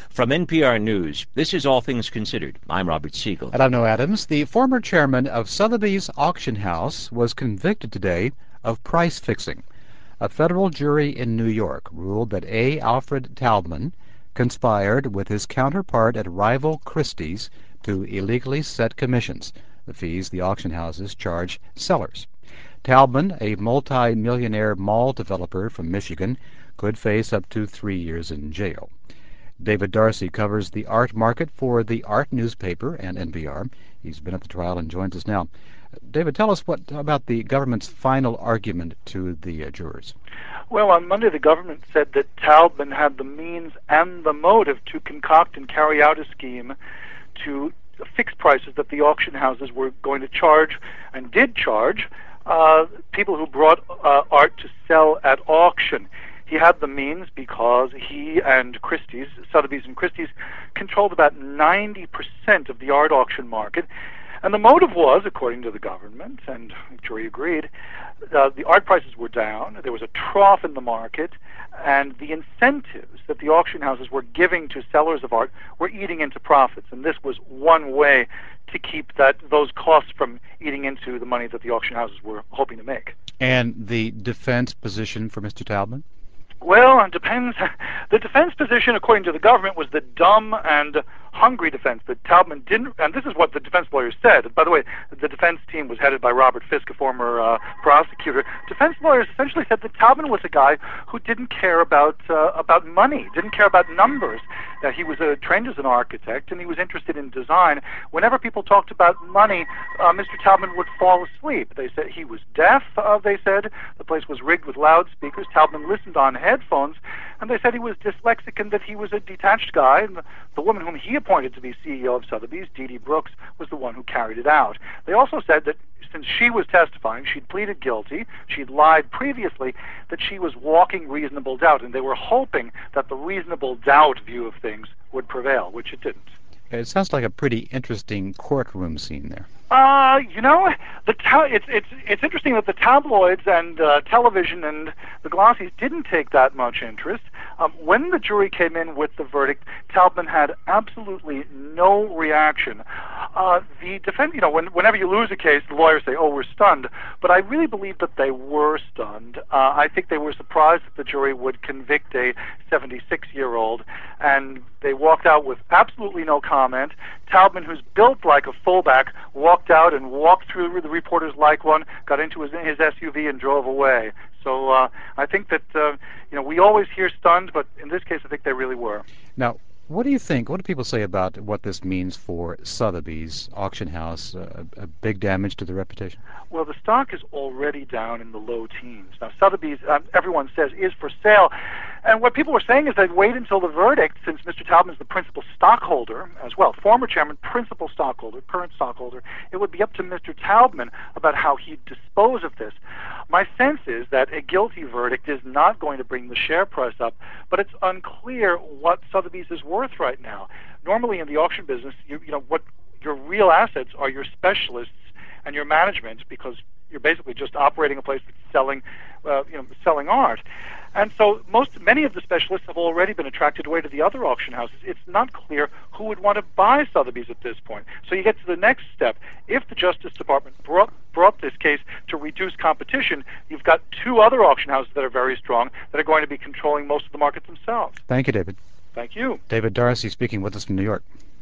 From NPR News, this is All Things Considered. I'm Robert Siegel. And I'm Noah Adams. The former chairman of Sotheby's Auction House was convicted today of price fixing. A federal jury in New York ruled that A. Alfred Taubman conspired with his counterpart at rival Christie's to illegally set commissions, the fees the auction houses charge sellers. Taubman, a multi-millionaire mall developer from Michigan, could face up to 3 years in jail. David Darcy covers the art market for the Art newspaper and NPR. He's been at the trial and joins us now. David, tell us what about the government's final argument to the jurors. Well, on Monday, the government said that Taubman had the means and the motive to concoct and carry out a scheme to fix prices that the auction houses were going to charge and did charge people who brought art to sell at auction. He had the means because he and Christie's, Sotheby's and Christie's, controlled about 90% of the art auction market. And the motive was, according to the government, and the jury agreed, the art prices were down, there was a trough in the market, and the incentives that the auction houses were giving to sellers of art were eating into profits. And this was one way to keep those costs from eating into the money that the auction houses were hoping to make. And the defense position for Mr. Taubman? Well, it depends. The defense position, according to the government, was the dumb and hungry defense, that Taubman didn't, and this is what the defense lawyers said. By the way, the defense team was headed by Robert Fisk, a former prosecutor. Defense lawyers essentially said that Taubman was a guy who didn't care about money, didn't care about numbers. He was trained as an architect, and he was interested in design. Whenever people talked about money, Mr. Taubman would fall asleep. They said he was deaf, they said. The place was rigged with loudspeakers. Taubman listened on headphones, and they said he was dyslexic and that he was a detached guy, and the woman whom he appointed to be CEO of Sotheby's, Dee Dee Brooks, was the one who carried it out. They also said that since she was testifying, she'd pleaded guilty, she'd lied previously, that she was walking reasonable doubt, and they were hoping that the reasonable doubt view of things would prevail, which it didn't. It sounds like a pretty interesting courtroom scene there. It's interesting that the tabloids and television and the glossies didn't take that much interest. When the jury came in with the verdict, Taubman had absolutely no reaction. The defense, whenever you lose a case, the lawyers say, "Oh, we're stunned," but I really believe that they were stunned. I think they were surprised that the jury would convict a 76-year-old, and they walked out with absolutely no comment. Taubman, who's built like a fullback, walked out and walked through the reporters like one, got into his SUV and drove away. So I think that we always hear stunned, but in this case I think they really were. Now, what do you think? What do people say about what this means for Sotheby's auction house? A big damage to the reputation? Well, the stock is already down in the low teens. Now, Sotheby's, everyone says, is for sale. And what people were saying is they'd wait until the verdict, since Mr. Taubman is the principal stockholder as well, former chairman, principal stockholder, current stockholder, it would be up to Mr. Taubman about how he'd dispose of this. My sense is that a guilty verdict is not going to bring the share price up, but it's unclear what Sotheby's is worth right now. Normally in the auction business, what your real assets are your specialists and your management, because you're basically just operating a place that's selling art. And so many of the specialists have already been attracted away to the other auction houses. It's not clear who would want to buy Sotheby's at this point. So you get to the next step. If the Justice Department brought this case to reduce competition, you've got two other auction houses that are very strong that are going to be controlling most of the market themselves. Thank you, David. Thank you. David Darcy speaking with us from New York.